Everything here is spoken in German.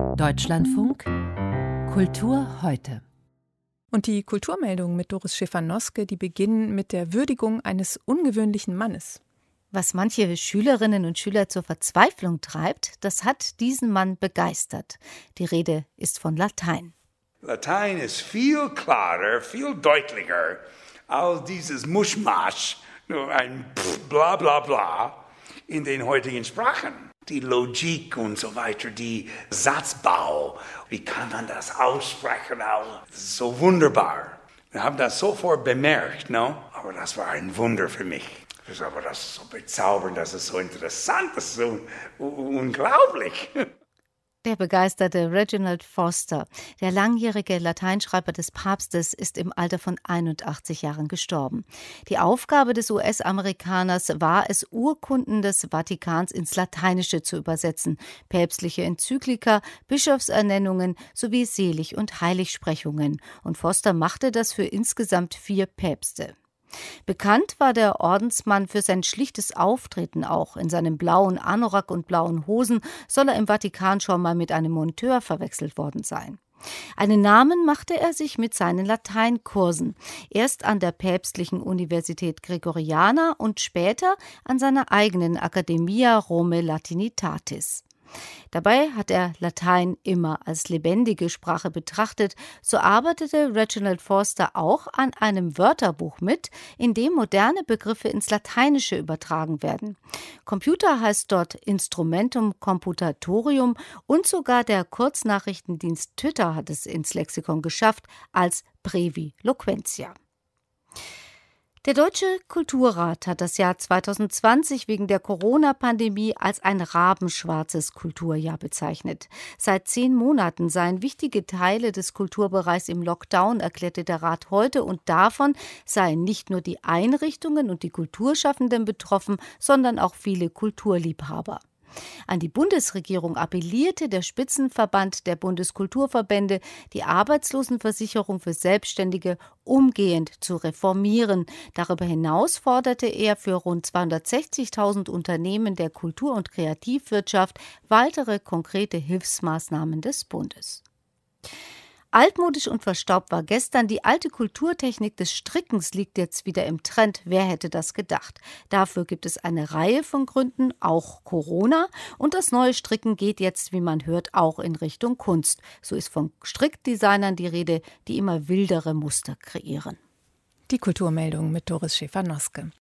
Deutschlandfunk Kultur heute. Und die Kulturmeldungen mit Doris Schäfer-Noske, die beginnen mit der Würdigung eines ungewöhnlichen Mannes. Was manche Schülerinnen und Schüler zur Verzweiflung treibt, das hat diesen Mann begeistert. Die Rede ist von Latein. Latein ist viel klarer, viel deutlicher als dieses Muschmasch, nur ein bla bla bla in den heutigen Sprachen. Die Logik und so weiter, die Satzbau, wie kann man das aussprechen? Das ist so wunderbar. Wir haben das sofort bemerkt, no? Aber das war ein Wunder für mich. Aber das ist so bezaubernd, das ist so interessant, das ist so unglaublich. Der begeisterte Reginald Foster, der langjährige Lateinschreiber des Papstes, ist im Alter von 81 Jahren gestorben. Die Aufgabe des US-Amerikaners war es, Urkunden des Vatikans ins Lateinische zu übersetzen, päpstliche Enzyklika, Bischofsernennungen sowie Selig- und Heiligsprechungen. Und Foster machte das für insgesamt 4 Päpste. Bekannt war der Ordensmann für sein schlichtes Auftreten auch. In seinem blauen Anorak und blauen Hosen soll er im Vatikan schon mal mit einem Monteur verwechselt worden sein. Einen Namen machte er sich mit seinen Lateinkursen. Erst an der päpstlichen Universität Gregoriana und später an seiner eigenen Academia Romae Latinitatis. Dabei hat er Latein immer als lebendige Sprache betrachtet. So arbeitete Reginald Foster auch an einem Wörterbuch mit, in dem moderne Begriffe ins Lateinische übertragen werden. Computer heißt dort Instrumentum Computatorium und sogar der Kurznachrichtendienst Twitter hat es ins Lexikon geschafft als Breviloquentia. Der Deutsche Kulturrat hat das Jahr 2020 wegen der Corona-Pandemie als ein rabenschwarzes Kulturjahr bezeichnet. Seit 10 Monaten seien wichtige Teile des Kulturbereichs im Lockdown, erklärte der Rat heute, und davon seien nicht nur die Einrichtungen und die Kulturschaffenden betroffen, sondern auch viele Kulturliebhaber. An die Bundesregierung appellierte der Spitzenverband der Bundeskulturverbände, die Arbeitslosenversicherung für Selbstständige umgehend zu reformieren. Darüber hinaus forderte er für rund 260.000 Unternehmen der Kultur- und Kreativwirtschaft weitere konkrete Hilfsmaßnahmen des Bundes. Altmodisch und verstaubt war gestern. Die alte Kulturtechnik des Strickens liegt jetzt wieder im Trend. Wer hätte das gedacht? Dafür gibt es eine Reihe von Gründen, auch Corona. Und das neue Stricken geht jetzt, wie man hört, auch in Richtung Kunst. So ist von Strickdesignern die Rede, die immer wildere Muster kreieren. Die Kulturmeldung mit Doris Schäfer-Noske.